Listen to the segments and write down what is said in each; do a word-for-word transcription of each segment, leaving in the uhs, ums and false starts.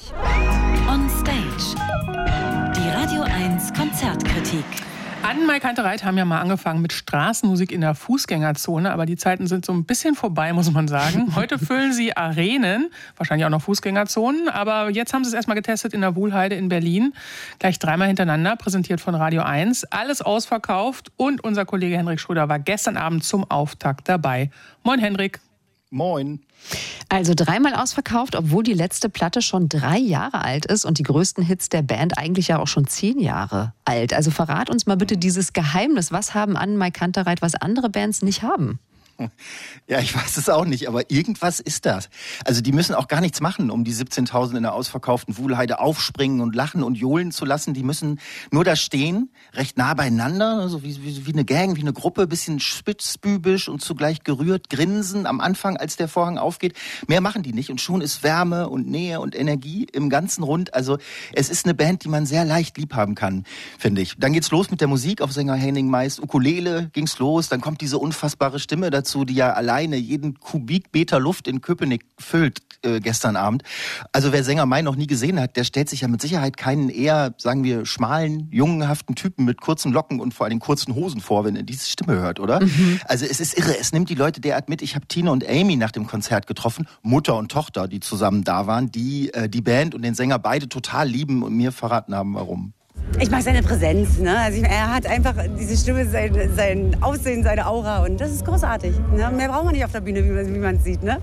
On Stage. Die Radio eins Konzertkritik. Anne Mai-Kantereit haben ja mal angefangen mit Straßenmusik in der Fußgängerzone, aber die Zeiten sind so ein bisschen vorbei, muss man sagen. Heute füllen sie Arenen, wahrscheinlich auch noch Fußgängerzonen, aber jetzt haben sie es erstmal getestet in der Wuhlheide in Berlin. Gleich dreimal hintereinander, präsentiert von Radio eins. Alles ausverkauft und unser Kollege Henrik Schröder war gestern Abend zum Auftakt dabei. Moin Henrik. Moin. Also dreimal ausverkauft, obwohl die letzte Platte schon drei Jahre alt ist und die größten Hits der Band eigentlich ja auch schon zehn Jahre alt. Also verrat uns mal bitte dieses Geheimnis. Was haben Anne Mai-Kantereit, was andere Bands nicht haben? Ja, ich weiß es auch nicht, aber irgendwas ist das. Also die müssen auch gar nichts machen, um die siebzehntausend in der ausverkauften Wuhlheide aufspringen und lachen und johlen zu lassen. Die müssen nur da stehen, recht nah beieinander, so wie, wie, wie eine Gang, wie eine Gruppe, bisschen spitzbübisch und zugleich gerührt, grinsen am Anfang, als der Vorhang aufgeht. Mehr machen die nicht und schon ist Wärme und Nähe und Energie im ganzen Rund. Also es ist eine Band, die man sehr leicht lieb haben kann, finde ich. Dann geht's los mit der Musik auf Sänger Henning Meist. Ukulele ging's los, dann kommt diese unfassbare Stimme dazu, die ja alleine jeden Kubikmeter Luft in Köpenick füllt äh, gestern Abend. Also wer Sänger Mai noch nie gesehen hat, der stellt sich ja mit Sicherheit keinen eher, sagen wir, schmalen, jungenhaften Typen mit kurzen Locken und vor allem kurzen Hosen vor, wenn er diese Stimme hört, oder? Mhm. Also es ist irre, es nimmt die Leute derart mit. Ich habe Tina und Amy nach dem Konzert getroffen, Mutter und Tochter, die zusammen da waren, die äh, die Band und den Sänger beide total lieben und mir verraten haben, warum. Ich mag seine Präsenz, ne? Also ich, er hat einfach diese Stimme, sein, sein Aussehen, seine Aura und das ist großartig. Ne? Mehr braucht man nicht auf der Bühne, wie man es sieht, ne?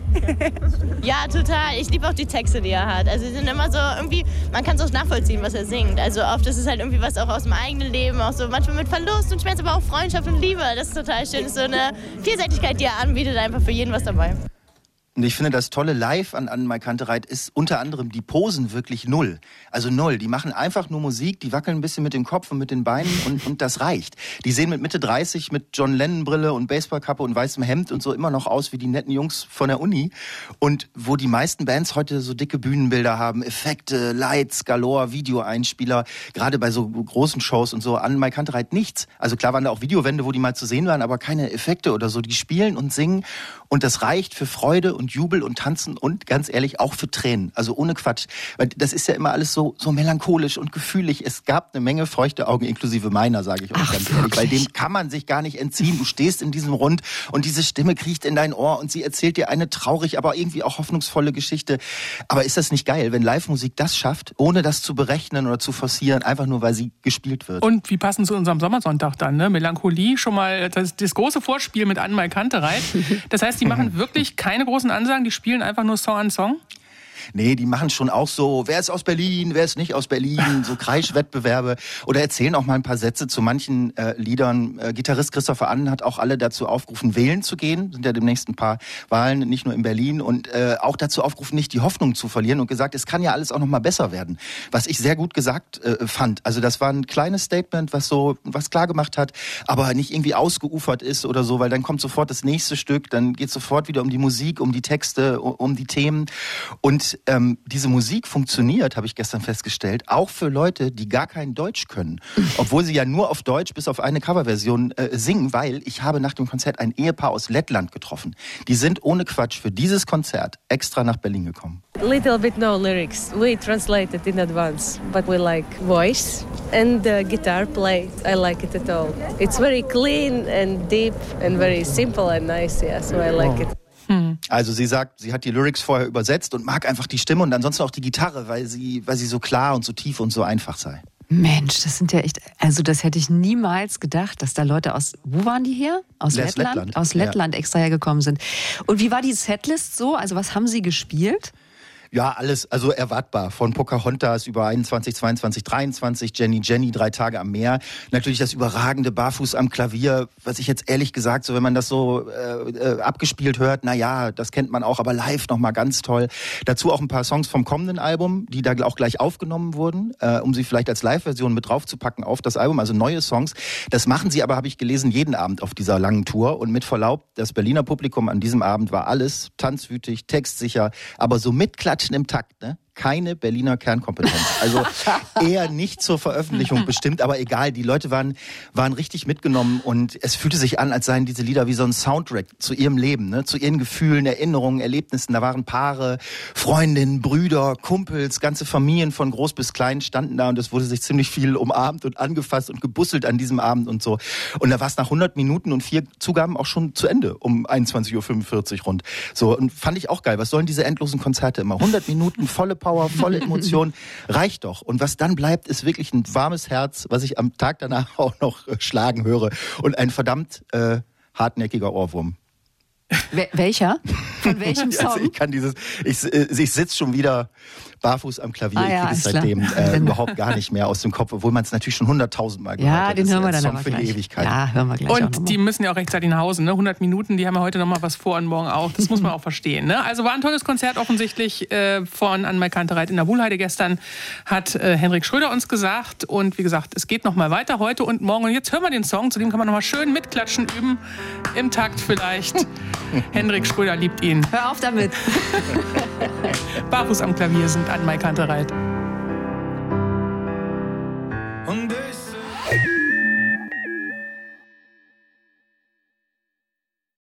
Ja, total. Ich liebe auch die Texte, die er hat. Also sie sind immer so irgendwie, man kann es auch nachvollziehen, was er singt. Also oft ist es halt irgendwie was auch aus dem eigenen Leben, auch so manchmal mit Verlust und Schmerz, aber auch Freundschaft und Liebe. Das ist total schön. Das ist so eine Vielseitigkeit, die er anbietet, einfach für jeden was dabei. Und ich finde, das Tolle live an Anne Mai-Kantereit ist unter anderem die Posen wirklich null. Also null. Die machen einfach nur Musik, die wackeln ein bisschen mit dem Kopf und mit den Beinen und, und das reicht. Die sehen mit Mitte dreißig mit John Lennon-Brille und Baseballkappe und weißem Hemd und so immer noch aus wie die netten Jungs von der Uni. Und wo die meisten Bands heute so dicke Bühnenbilder haben, Effekte, Lights, Galore, Videoeinspieler, gerade bei so großen Shows und so, Anne Mai-Kantereit nichts. Also klar waren da auch Videowände, wo die mal zu sehen waren, aber keine Effekte oder so. Die spielen und singen und das reicht für Freude und Jubel und Tanzen und ganz ehrlich auch für Tränen. Also ohne Quatsch. Weil das ist ja immer alles so, so melancholisch und gefühlig. Es gab eine Menge feuchte Augen, inklusive meiner, sage ich euch Ach, ganz ehrlich. Weil dem kann man sich gar nicht entziehen. Du stehst in diesem Rund und diese Stimme kriecht in dein Ohr und sie erzählt dir eine traurig, aber irgendwie auch hoffnungsvolle Geschichte. Aber ist das nicht geil, wenn Live-Musik das schafft, ohne das zu berechnen oder zu forcieren, einfach nur, weil sie gespielt wird? Und wie passend zu unserem Sommersonntag dann, ne? Melancholie, schon mal das, das große Vorspiel mit Anne Mai-Kantereit. Das heißt, die machen wirklich keine großen Ansagen, die spielen einfach nur Song an Song? Nee, die machen schon auch so, wer ist aus Berlin, wer ist nicht aus Berlin, so Kreischwettbewerbe oder erzählen auch mal ein paar Sätze zu manchen äh, Liedern. Äh, Gitarrist Christopher Annen hat auch alle dazu aufgerufen, wählen zu gehen. Sind ja demnächst ein paar Wahlen, nicht nur in Berlin. Und äh, auch dazu aufgerufen, nicht die Hoffnung zu verlieren und gesagt, es kann ja alles auch noch mal besser werden. Was ich sehr gut gesagt äh, fand. Also das war ein kleines Statement, was so was klar gemacht hat, aber nicht irgendwie ausgeufert ist oder so, weil dann kommt sofort das nächste Stück, dann geht es sofort wieder um die Musik, um die Texte, um die Themen. Und Ähm, diese Musik funktioniert, habe ich gestern festgestellt, auch für Leute, die gar kein Deutsch können. Obwohl sie ja nur auf Deutsch bis auf eine Coverversion äh, singen, weil ich habe nach dem Konzert ein Ehepaar aus Lettland getroffen. Die sind ohne Quatsch für dieses Konzert extra nach Berlin gekommen. Little bit no lyrics. We translated in advance, but we like voice and the guitar play. I like it at all. It's very clean and deep and very simple and nice, yeah, so I like it. Also sie sagt, sie hat die Lyrics vorher übersetzt und mag einfach die Stimme und ansonsten auch die Gitarre, weil sie, weil sie so klar und so tief und so einfach sei. Mensch, das sind ja echt, also das hätte ich niemals gedacht, dass da Leute aus, wo waren die hier? Aus Les Lettland? Lettland? Aus Lettland Ja. extra hergekommen sind. Und wie war die Setlist so? Also was haben sie gespielt? Ja, alles, also erwartbar. Von Pocahontas über einundzwanzig, zweiundzwanzig, dreiundzwanzig, Jenny, Jenny, drei Tage am Meer. Natürlich das überragende Barfuß am Klavier, was ich jetzt ehrlich gesagt, so wenn man das so äh, äh, abgespielt hört, na ja, das kennt man auch, aber live nochmal ganz toll. Dazu auch ein paar Songs vom kommenden Album, die da auch gleich aufgenommen wurden, äh, um sie vielleicht als Live-Version mit draufzupacken auf das Album, also neue Songs. Das machen sie aber, habe ich gelesen, jeden Abend auf dieser langen Tour. Und mit Verlaub, das Berliner Publikum an diesem Abend war alles tanzwütig, textsicher, aber so mitklatschen im Takt, ne? keine Berliner Kernkompetenz. Also eher nicht zur Veröffentlichung bestimmt, aber egal, die Leute waren, waren richtig mitgenommen und es fühlte sich an, als seien diese Lieder wie so ein Soundtrack zu ihrem Leben, ne? Zu ihren Gefühlen, Erinnerungen, Erlebnissen. Da waren Paare, Freundinnen, Brüder, Kumpels, ganze Familien von groß bis klein standen da und es wurde sich ziemlich viel umarmt und angefasst und gebusselt an diesem Abend und so. Und da war es nach hundert Minuten und vier Zugaben auch schon zu Ende, um einundzwanzig Uhr fünfundvierzig rund. So, und fand ich auch geil. Was sollen diese endlosen Konzerte immer? hundert Minuten, volle Power, volle Emotion, reicht doch. Und was dann bleibt, ist wirklich ein warmes Herz, was ich am Tag danach auch noch äh, schlagen höre. Und ein verdammt äh, hartnäckiger Ohrwurm. Wel- welcher? Von welchem Song? Also ich kann dieses, ich, ich sitze schon wieder barfuß am Klavier. Ah, ich ja, kriege es alles seitdem klar. äh, überhaupt gar nicht mehr aus dem Kopf, obwohl man es natürlich schon hunderttausendmal gehört Ja, hat. den Das hören wir ist dann ein aber Song für die gleich. Ewigkeit. Ja, hören wir gleich auch noch Und mal. die müssen ja auch rechtzeitig nach Hause, ne? hundert Minuten, die haben ja heute noch mal was vor und morgen auch. Das muss man auch verstehen, ne? Also war ein tolles Konzert offensichtlich äh, von Anne-Mai Kantereit in der Wuhlheide gestern, hat äh, Henrik Schröder uns gesagt. Und wie gesagt, es geht noch mal weiter heute und morgen. Und jetzt hören wir den Song, zu dem kann man noch mal schön mitklatschen üben, im Takt vielleicht. Henrik Schröder liebt ihn. Hör auf damit. Barfuß am Klavier sind Anne-Mai Kantereit. Und ich